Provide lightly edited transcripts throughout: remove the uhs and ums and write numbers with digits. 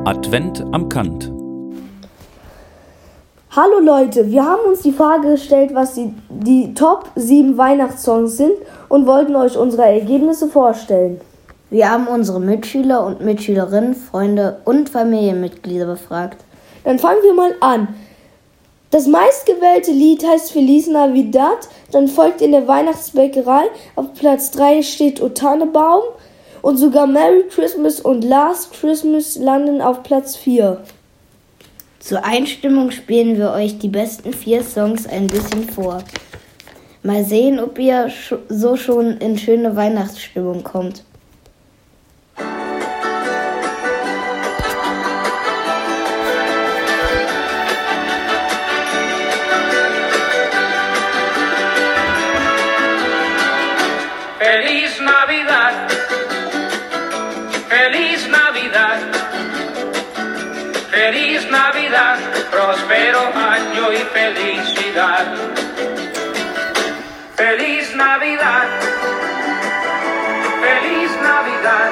Advent am Kant. Hallo Leute, wir haben uns die Frage gestellt, was die Top 7 Weihnachtssongs sind und wollten euch unsere Ergebnisse vorstellen. Wir haben unsere Mitschüler und Mitschülerinnen, Freunde und Familienmitglieder befragt. Dann fangen wir mal an. Das meistgewählte Lied heißt Feliz Navidad, dann folgt in der Weihnachtsbäckerei, auf Platz 3 steht O Tannenbaum und sogar Merry Christmas und Last Christmas landen auf Platz 4. Zur Einstimmung spielen wir euch die besten 4 Songs ein bisschen vor. Mal sehen, ob ihr so schon in schöne Weihnachtsstimmung kommt. Feliz Navidad, Feliz Navidad, Feliz Navidad, próspero año y felicidad. Feliz Navidad, Feliz Navidad,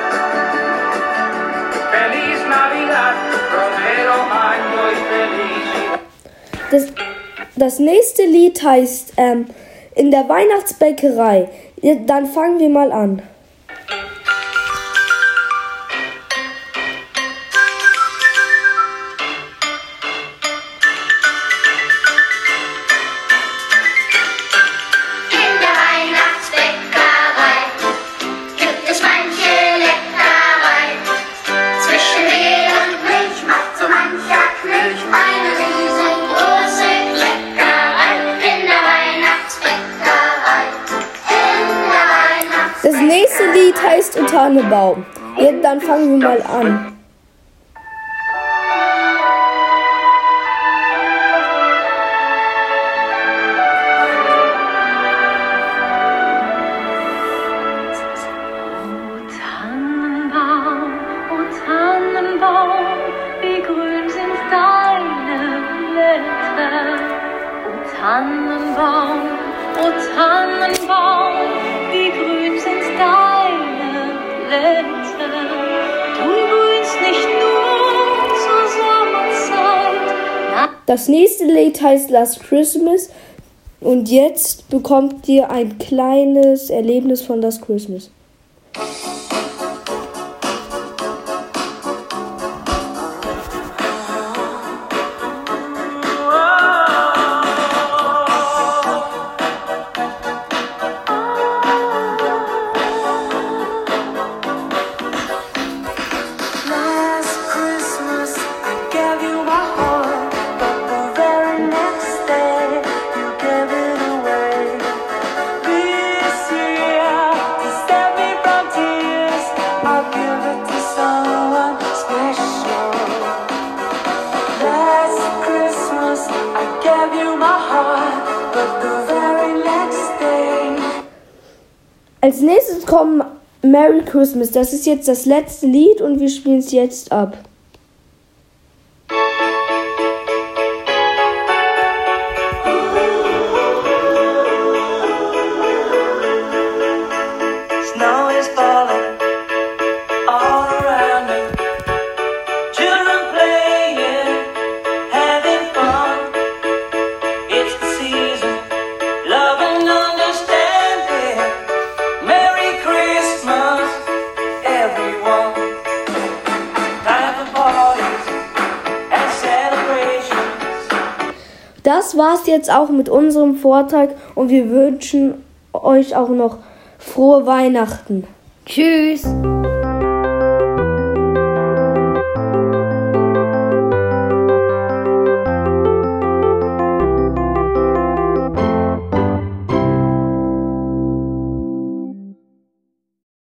Feliz Navidad, próspero año y felicidad. Das nächste Lied heißt In der Weihnachtsbäckerei. Dann fangen wir mal an. Das nächste Lied heißt O Tannenbaum. Dann fangen wir mal an. O Tannenbaum, wie grün sind deine Blätter. O Tannenbaum, wie grün sind deine Blätter. Du grünst nicht nur zur Sommerzeit. Das nächste Lied heißt Last Christmas und jetzt bekommt ihr ein kleines Erlebnis von Last Christmas. Als nächstes kommt Merry Christmas. Das ist jetzt das letzte Lied und wir spielen es jetzt ab. Snow is falling all around me. Children playing, having fun. It's the season, love and understanding. Merry Christmas, everyone. Time for parties and celebrations. Das war's jetzt auch mit unserem Vortrag und wir wünschen euch auch noch frohe Weihnachten. Tschüss!